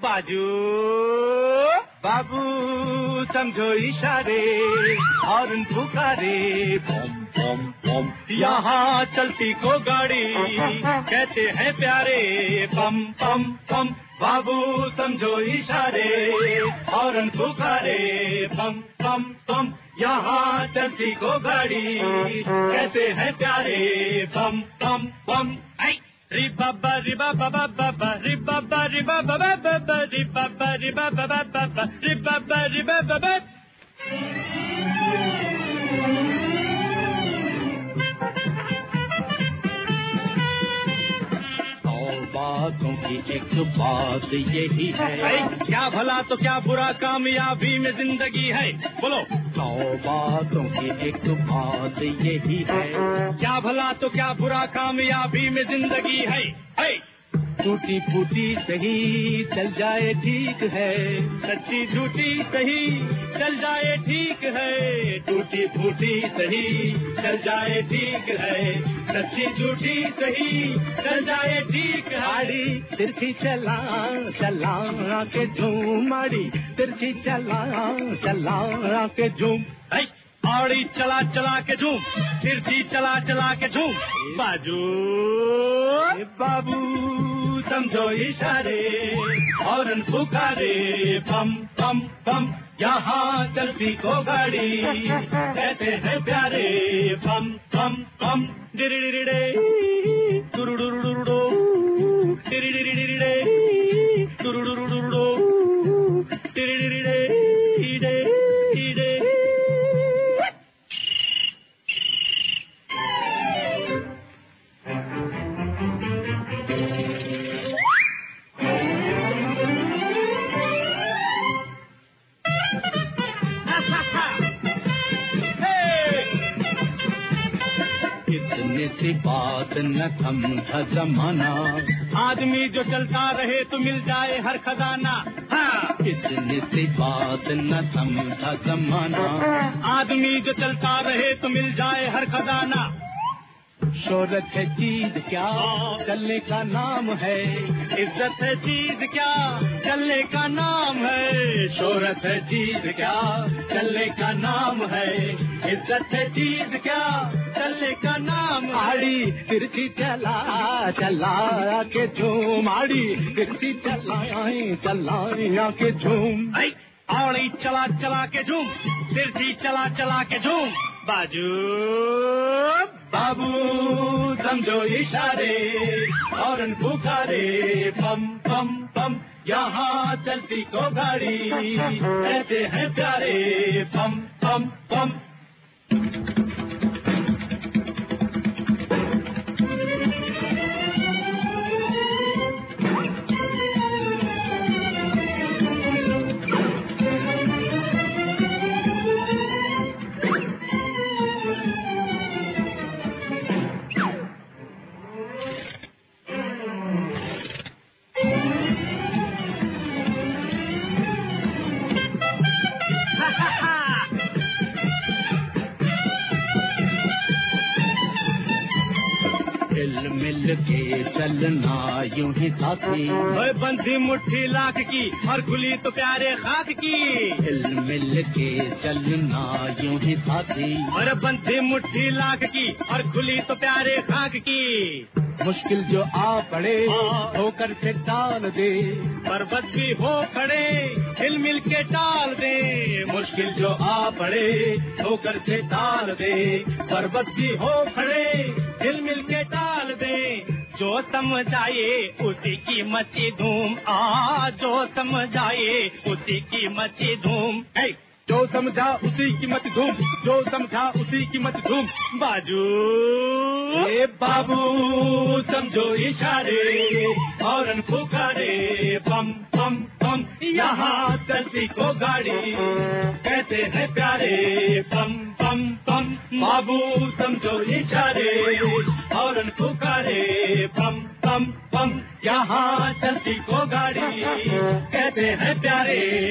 बाजू बाबू समझो इशारे हॉर्न पुकारे बम बम बम यहाँ चलती को गाड़ी कहते हैं प्यारे बम बम बम बाबू समझो इशारे हॉर्न पुकारे बम बम बम यहाँ चलती को गाड़ी कहते हैं प्यारे बम बम बम रिबाबा रिबाबा बाबा रिबाबा रिबाबा बाबा रिबाबा रिबाबा बाबा रिबाबा रिबाबा बातों की एक बात यही है क्या भला तो क्या बुरा कामयाबी में जिंदगी है बोलो 100 बातों की एक बात यही है क्या भला तो क्या बुरा कामयाबी में जिंदगी है टूटी फूटी सही चल जाए ठीक है सच्ची झूठी सही चल जाए ठीक है टूटी फूटी सही चल जाए ठीक है सच्ची झूठी सही चल जाए ठीक है आड़ी तिरछी चला चला के झूम आड़ी तिरछी चला चला के झूम आड़ी चला चला के झूम तिरछी चला चला के झूम बाजू बाबू समझो इशारे हॉर्न पुकारे बम बम बम यहाँ चलती को गाड़ी कहते हैं प्यारे बम बम बम डिरिडिरिडे टुरुडुरुडुरुडो डिरिडिरिडिरिडे टुरुडुरुडुरुडो डिरिडिरिडे ईडे ईडे सी बात न समझा जमाना आदमी जो चलता रहे तो मिल जाए हर खजाना इतनी सी बात न समझा जमाना आदमी जो चलता रहे तो मिल जाए हर खजाना शोहरत है चीज क्या चलने का नाम है इज्जत है चीज क्या चलने का नाम है शोहरत है चीज क्या चलने का नाम है इज्जत है चीज क्या चलने का नाम आड़ी तिरछी चला चला के झूम आड़ी तिरछी चला के झूम आड़ी चला चला के झूम तिरछी चला चला के झूम बाजू बाबू समझो इशारे हॉर्न पुकारे बम बम बम यहाँ चलती को गाड़ी कहते हैं प्यारे बम बम बम मिल के चलना यूं ही साथी बंधी मुट्ठी लाख की और खुली तो प्यारे खाक की मिल के चलना यूं ही साथी और बंधी मुट्ठी लाख की और खुली तो प्यारे खाक की मुश्किल जो आ पड़े होकर से टाल दे पर्वत भी हो खड़े हिल मिल के टाल दे मुश्किल जो आ पड़े होकर से टाल दे पर्वत भी हो खड़े हिल मिल के टाल दे जो समझाए उसी की मची धूम जो समझाए उसी की मची धूम जो समझा उसी की मत धूम जो समझा उसी की मत धूम बाजू बाबू समझो इशारे हॉर्न पुकारे बम बम बम यहाँ चलती को गाड़ी कहते हैं प्यारे बम बम बम बाबू समझो इशारे हॉर्न पुकारे बम बम बम यहाँ चलती को गाड़ी कहते हैं प्यारे